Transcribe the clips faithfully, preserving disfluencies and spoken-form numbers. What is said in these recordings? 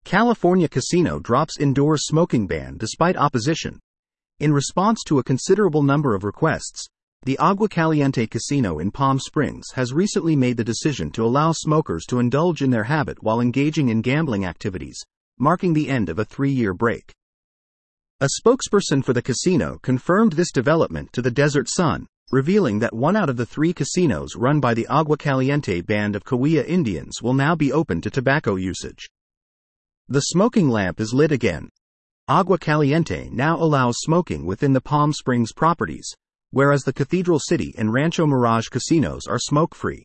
California casino drops indoor smoking ban despite opposition. In response to a considerable number of requests, the Agua Caliente Casino in Palm Springs has recently made the decision to allow smokers to indulge in their habit while engaging in gambling activities, marking the end of a three-year break. A spokesperson for the casino confirmed this development to the Desert Sun, revealing that one out of the three casinos run by the Agua Caliente Band of Cahuilla Indians will now be open to tobacco usage. The smoking lamp is lit again. Agua Caliente now allows smoking within the Palm Springs properties, whereas the Cathedral City and Rancho Mirage casinos are smoke-free.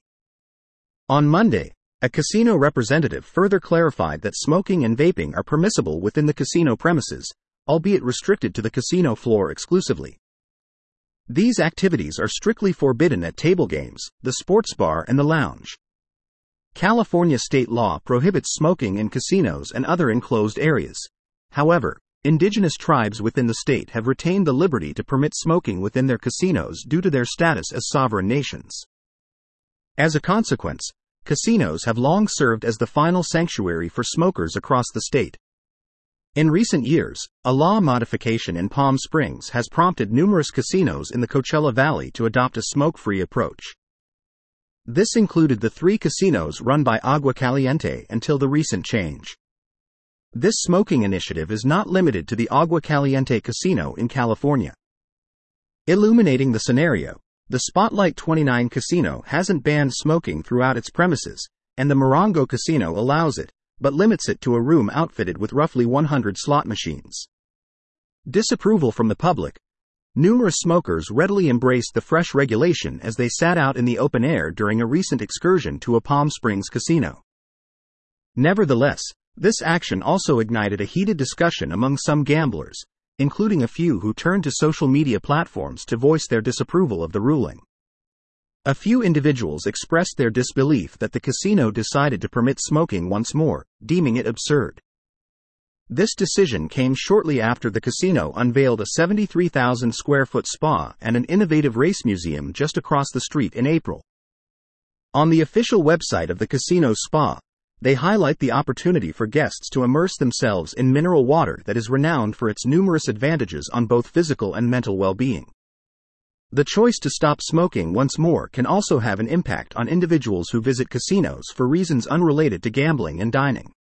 On Monday, a casino representative further clarified that smoking and vaping are permissible within the casino premises, albeit restricted to the casino floor exclusively. These activities are strictly forbidden at table games, the sports bar and the lounge. California state law prohibits smoking in casinos and other enclosed areas. However, indigenous tribes within the state have retained the liberty to permit smoking within their casinos due to their status as sovereign nations. As a consequence, casinos have long served as the final sanctuary for smokers across the state. In recent years, a law modification in Palm Springs has prompted numerous casinos in the Coachella Valley to adopt a smoke-free approach. This included the three casinos run by Agua Caliente until the recent change. This smoking initiative is not limited to the Agua Caliente Casino in California. Illuminating the scenario, the Spotlight twenty-nine Casino hasn't banned smoking throughout its premises, and the Morongo Casino allows it, but limits it to a room outfitted with roughly one hundred slot machines. Disapproval from the public. Numerous smokers readily embraced the fresh regulation as they sat out in the open air during a recent excursion to a Palm Springs casino. Nevertheless, this action also ignited a heated discussion among some gamblers, including a few who turned to social media platforms to voice their disapproval of the ruling. A few individuals expressed their disbelief that the casino decided to permit smoking once more, deeming it absurd. This decision came shortly after the casino unveiled a seventy-three thousand square foot spa and an innovative race museum just across the street in April. On the official website of the casino's spa, they highlight the opportunity for guests to immerse themselves in mineral water that is renowned for its numerous advantages on both physical and mental well-being. The choice to stop smoking once more can also have an impact on individuals who visit casinos for reasons unrelated to gambling and dining.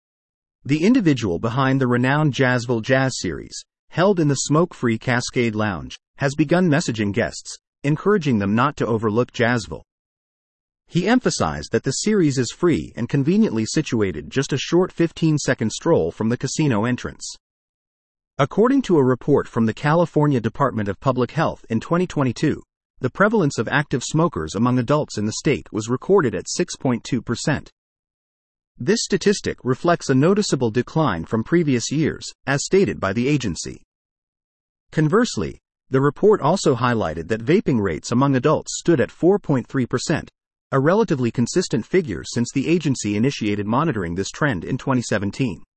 The individual behind the renowned Jazzville Jazz Series, held in the smoke-free Cascade Lounge, has begun messaging guests, encouraging them not to overlook Jazzville. He emphasized that the series is free and conveniently situated just a short fifteen-second stroll from the casino entrance. According to a report from the California Department of Public Health in twenty twenty-two, the prevalence of active smokers among adults in the state was recorded at six point two percent. This statistic reflects a noticeable decline from previous years, as stated by the agency. Conversely, the report also highlighted that vaping rates among adults stood at four point three percent, a relatively consistent figure since the agency initiated monitoring this trend in twenty seventeen.